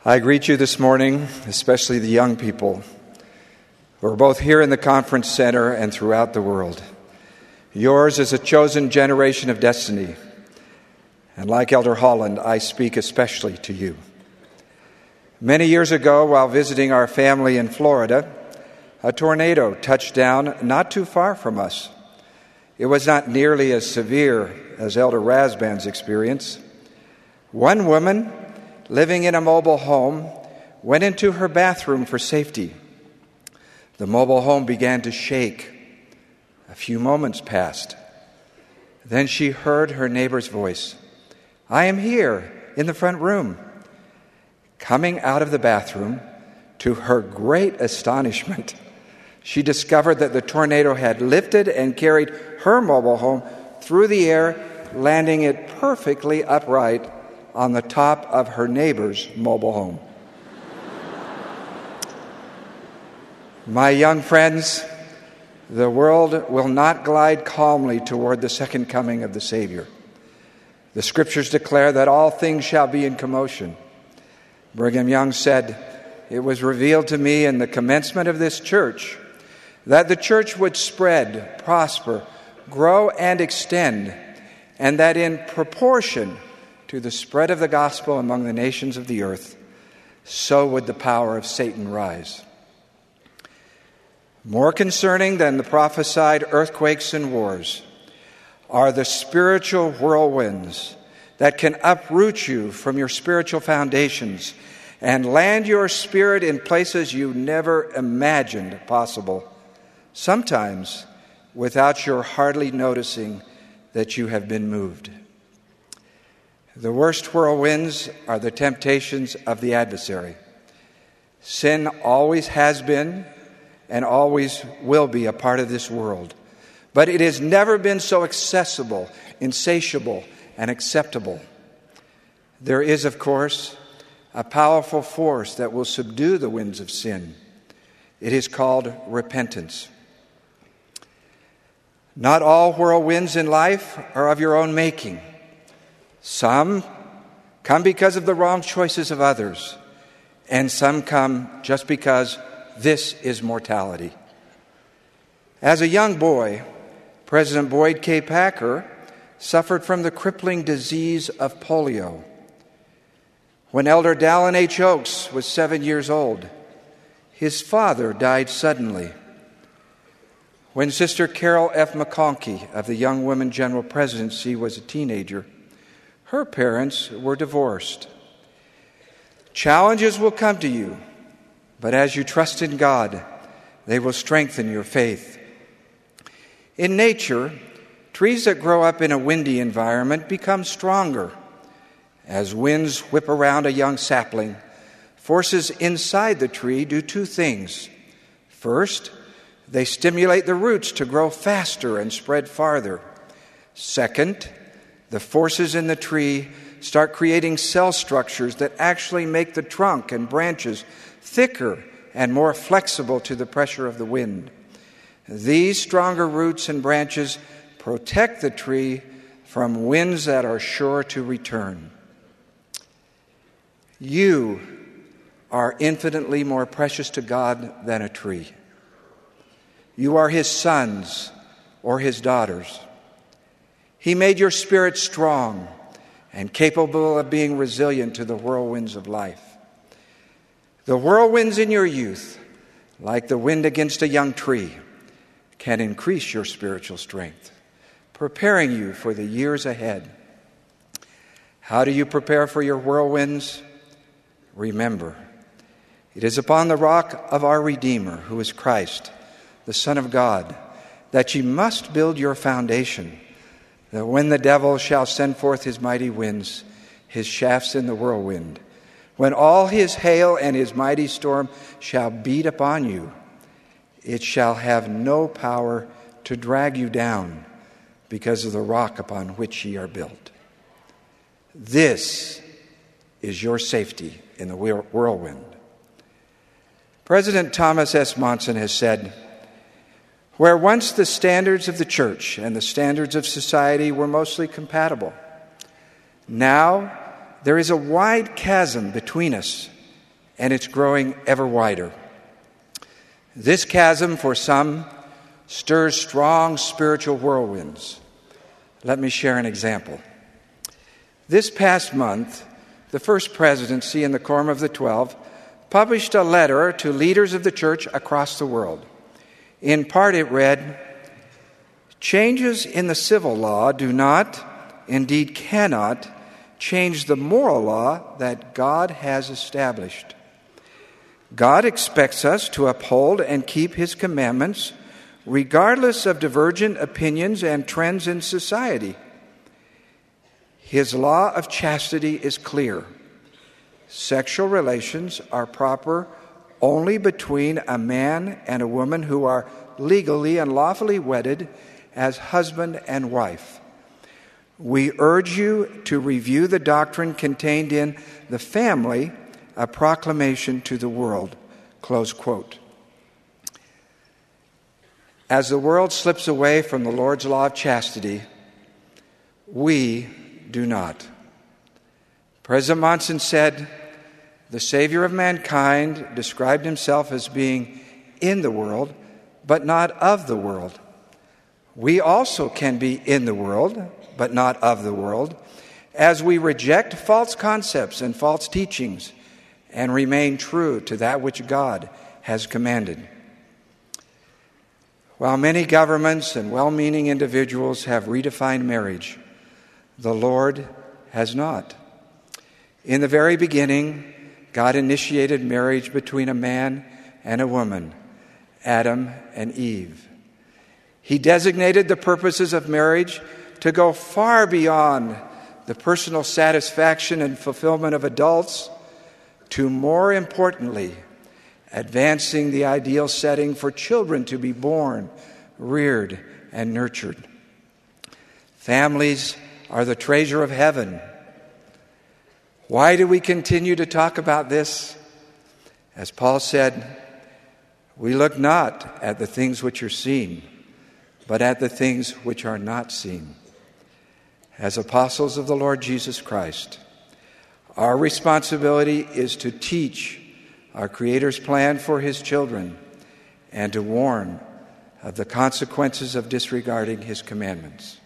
I greet you this morning, especially the young people who are both here in the conference center and throughout the world. Yours is a chosen generation of destiny, and like Elder Holland, I speak especially to you. Many years ago, while visiting our family in Florida, a tornado touched down not too far from us. It was not nearly as severe as Elder Rasband's experience. One woman, living in a mobile home, went into her bathroom for safety. The mobile home began to shake. A few moments passed. Then she heard her neighbor's voice. "I am here in the front room." Coming out of the bathroom, to her great astonishment, she discovered that the tornado had lifted and carried her mobile home through the air, landing it perfectly upright on the top of her neighbor's mobile home. My young friends, the world will not glide calmly toward the second coming of the Savior. The Scriptures declare that all things shall be in commotion. Brigham Young said, "It was revealed to me in the commencement of this church that the church would spread, prosper, grow, and extend, and that in proportion to the spread of the gospel among the nations of the earth, so would the power of Satan rise." More concerning than the prophesied earthquakes and wars are the spiritual whirlwinds that can uproot you from your spiritual foundations and land your spirit in places you never imagined possible, sometimes without your hardly noticing that you have been moved. The worst whirlwinds are the temptations of the adversary. Sin always has been and always will be a part of this world, but it has never been so accessible, insatiable, and acceptable. There is, of course, a powerful force that will subdue the winds of sin. It is called repentance. Not all whirlwinds in life are of your own making. Some come because of the wrong choices of others, and some come just because this is mortality. As a young boy, President Boyd K. Packer suffered from the crippling disease of polio. When Elder Dallin H. Oakes was 7 years old, his father died suddenly. When Sister Carol F. McConkie of the Young Women General Presidency was a teenager, her parents were divorced. Challenges will come to you, but as you trust in God, they will strengthen your faith. In nature, trees that grow up in a windy environment become stronger. As winds whip around a young sapling, forces inside the tree do two things. First, they stimulate the roots to grow faster and spread farther. Second, the forces in the tree start creating cell structures that actually make the trunk and branches thicker and more flexible to the pressure of the wind. These stronger roots and branches protect the tree from winds that are sure to return. You are infinitely more precious to God than a tree. You are His sons or His daughters. He made your spirit strong and capable of being resilient to the whirlwinds of life. The whirlwinds in your youth, like the wind against a young tree, can increase your spiritual strength, preparing you for the years ahead. How do you prepare for your whirlwinds? Remember, it is upon the rock of our Redeemer, who is Christ, the Son of God, that ye must build your foundation, that when the devil shall send forth his mighty winds, his shafts in the whirlwind, when all his hail and his mighty storm shall beat upon you, it shall have no power to drag you down, because of the rock upon which ye are built. This is your safety in the whirlwind. President Thomas S. Monson has said, "Where once the standards of the church and the standards of society were mostly compatible, now there is a wide chasm between us and it's growing ever wider. This chasm, for some, stirs strong spiritual whirlwinds. Let me share an example. This past month, the First Presidency and the Quorum of the 12 published a letter to leaders of the church across the world. In part, it read, "Changes in the civil law do not, indeed cannot, change the moral law that God has established. God expects us to uphold and keep His commandments regardless of divergent opinions and trends in society. His law of chastity is clear. Sexual relations are proper only between a man and a woman who are legally and lawfully wedded as husband and wife. We urge you to review the doctrine contained in The Family, a Proclamation to the World." Close quote. As the world slips away from the Lord's law of chastity, we do not. President Monson said, "The Savior of mankind described himself as being in the world, but not of the world. We also can be in the world, but not of the world, as we reject false concepts and false teachings and remain true to that which God has commanded." While many governments and well-meaning individuals have redefined marriage, the Lord has not. In the very beginning, God initiated marriage between a man and a woman, Adam and Eve. He designated the purposes of marriage to go far beyond the personal satisfaction and fulfillment of adults to, more importantly, advancing the ideal setting for children to be born, reared, and nurtured. Families are the treasure of heaven. Why do we continue to talk about this? As Paul said, "We look not at the things which are seen, but at the things which are not seen." As apostles of the Lord Jesus Christ, our responsibility is to teach our Creator's plan for His children and to warn of the consequences of disregarding His commandments.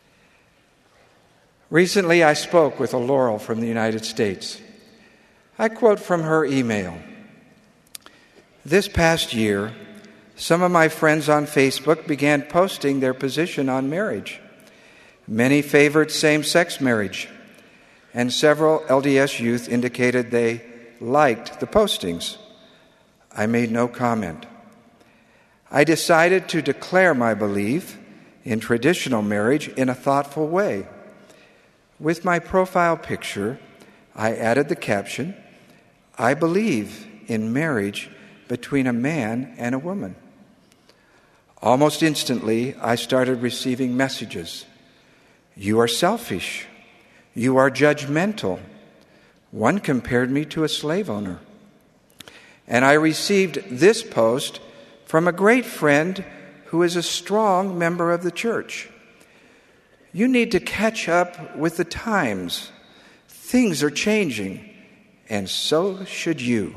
Recently, I spoke with a Laurel from the United States. I quote from her email. "This past year, some of my friends on Facebook began posting their position on marriage. Many favored same-sex marriage, and several LDS youth indicated they liked the postings. I made no comment. I decided to declare my belief in traditional marriage in a thoughtful way. With my profile picture, I added the caption, 'I believe in marriage between a man and a woman.' Almost instantly, I started receiving messages. 'You are selfish. You are judgmental.' One compared me to a slave owner. And I received this post from a great friend who is a strong member of the church. 'You need to catch up with the times. Things are changing, and so should you.'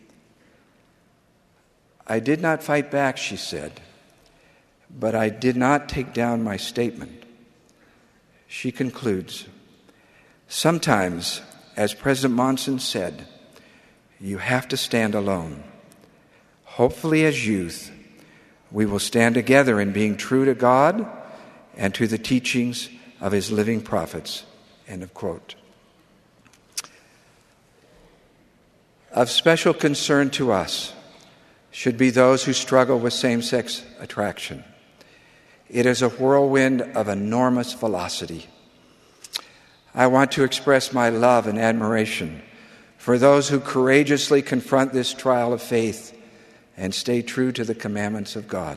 I did not fight back," she said, "but I did not take down my statement." She concludes, "Sometimes, as President Monson said, you have to stand alone. Hopefully, as youth, we will stand together in being true to God and to the teachings of His living prophets." End of quote. Of special concern to us should be those who struggle with same-sex attraction. It is a whirlwind of enormous velocity. I want to express my love and admiration for those who courageously confront this trial of faith and stay true to the commandments of God.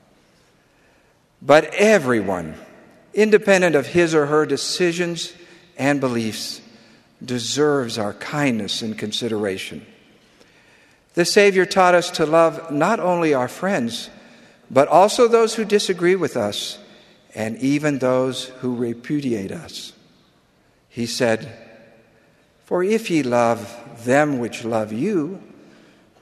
But everyone, independent of his or her decisions and beliefs, deserves our kindness and consideration. The Savior taught us to love not only our friends, but also those who disagree with us and even those who repudiate us. He said, "For if ye love them which love you,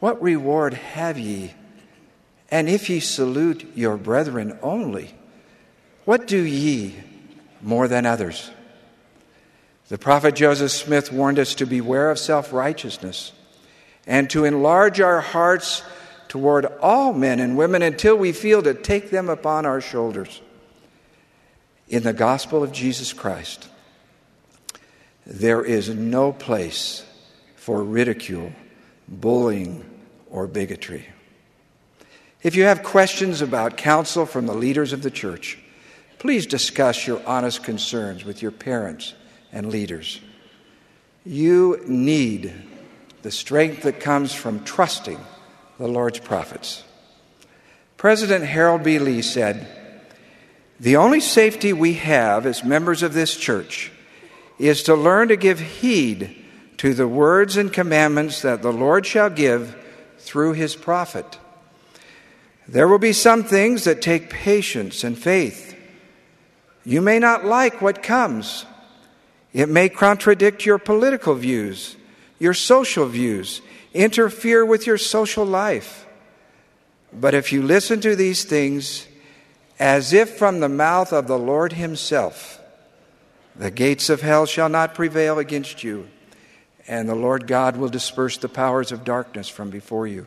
what reward have ye? And if ye salute your brethren only, what do ye more than others? The prophet Joseph Smith warned us to beware of self-righteousness and to enlarge our hearts toward all men and women until we feel to take them upon our shoulders. In the gospel of Jesus Christ, there is no place for ridicule, bullying, or bigotry. If you have questions about counsel from the leaders of the church, please discuss your honest concerns with your parents and leaders. You need the strength that comes from trusting the Lord's prophets. President Harold B. Lee said, "The only safety we have as members of this church is to learn to give heed to the words and commandments that the Lord shall give through his prophet. There will be some things that take patience and faith. You may not like what comes. It may contradict your political views, your social views, interfere with your social life. But if you listen to these things as if from the mouth of the Lord himself, the gates of hell shall not prevail against you, and the Lord God will disperse the powers of darkness from before you."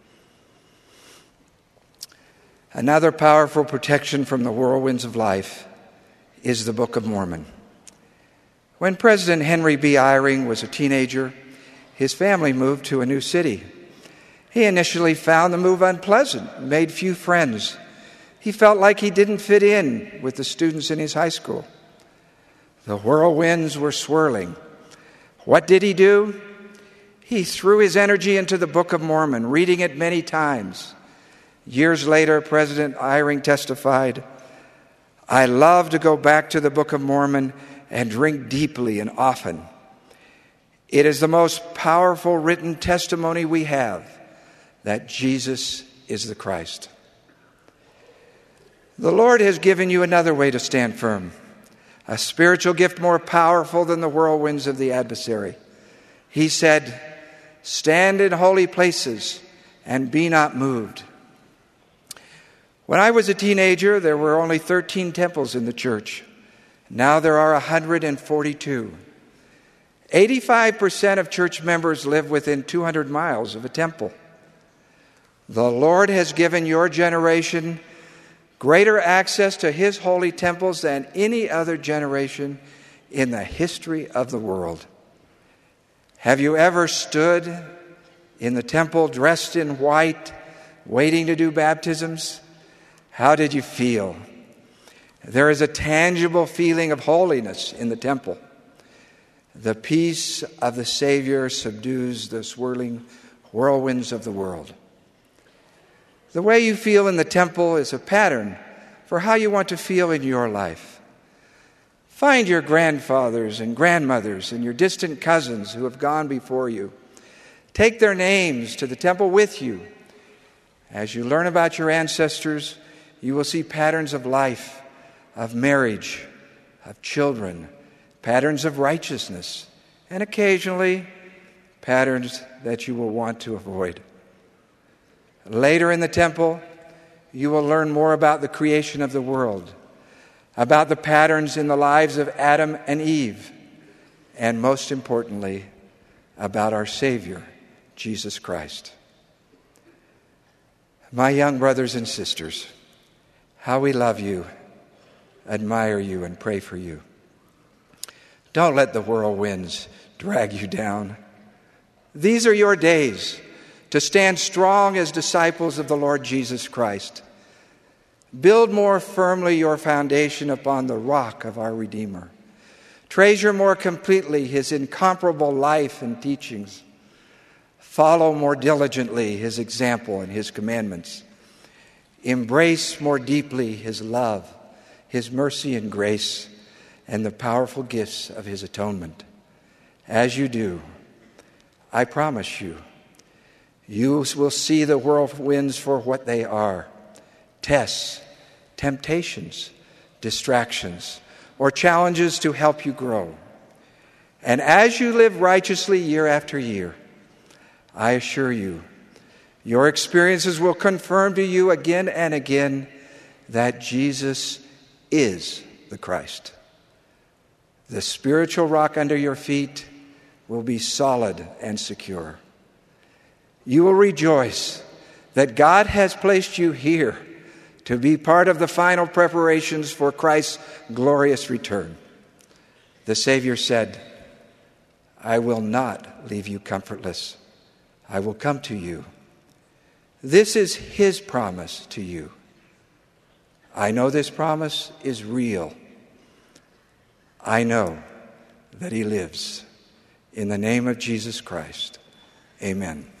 Another powerful protection from the whirlwinds of life is the Book of Mormon. When President Henry B. Eyring was a teenager, his family moved to a new city. He initially found the move unpleasant, made few friends. He felt like he didn't fit in with the students in his high school. The whirlwinds were swirling. What did he do? He threw his energy into the Book of Mormon, reading it many times. Years later, President Eyring testified, "I love to go back to the Book of Mormon and drink deeply and often. It is the most powerful written testimony we have that Jesus is the Christ." The Lord has given you another way to stand firm, a spiritual gift more powerful than the whirlwinds of the adversary. He said, "Stand in holy places and be not moved." When I was a teenager, there were only 13 temples in the church. Now there are 142. 85% of church members live within 200 miles of a temple. The Lord has given your generation greater access to his holy temples than any other generation in the history of the world. Have you ever stood in the temple dressed in white, waiting to do baptisms? How did you feel? There is a tangible feeling of holiness in the temple. The peace of the Savior subdues the swirling whirlwinds of the world. The way you feel in the temple is a pattern for how you want to feel in your life. Find your grandfathers and grandmothers and your distant cousins who have gone before you. Take their names to the temple with you. As you learn about your ancestors, you will see patterns of life, of marriage, of children, patterns of righteousness, and occasionally patterns that you will want to avoid. Later in the temple, you will learn more about the creation of the world, about the patterns in the lives of Adam and Eve, and most importantly, about our Savior, Jesus Christ. My young brothers and sisters, how we love you, admire you, and pray for you. Don't let the whirlwinds drag you down. These are your days to stand strong as disciples of the Lord Jesus Christ. Build more firmly your foundation upon the rock of our Redeemer. Treasure more completely his incomparable life and teachings. Follow more diligently his example and his commandments. Embrace more deeply his love, his mercy and grace, and the powerful gifts of his atonement. As you do, I promise you, you will see the whirlwinds for what they are: tests, temptations, distractions, or challenges to help you grow. And as you live righteously year after year, I assure you, Your experiences will confirm to you again and again that Jesus is the Christ. The spiritual rock under your feet will be solid and secure. You will rejoice that God has placed you here to be part of the final preparations for Christ's glorious return. The Savior said, "I will not leave you comfortless. I will come to you." This is His promise to you. I know this promise is real. I know that He lives. In the name of Jesus Christ, amen.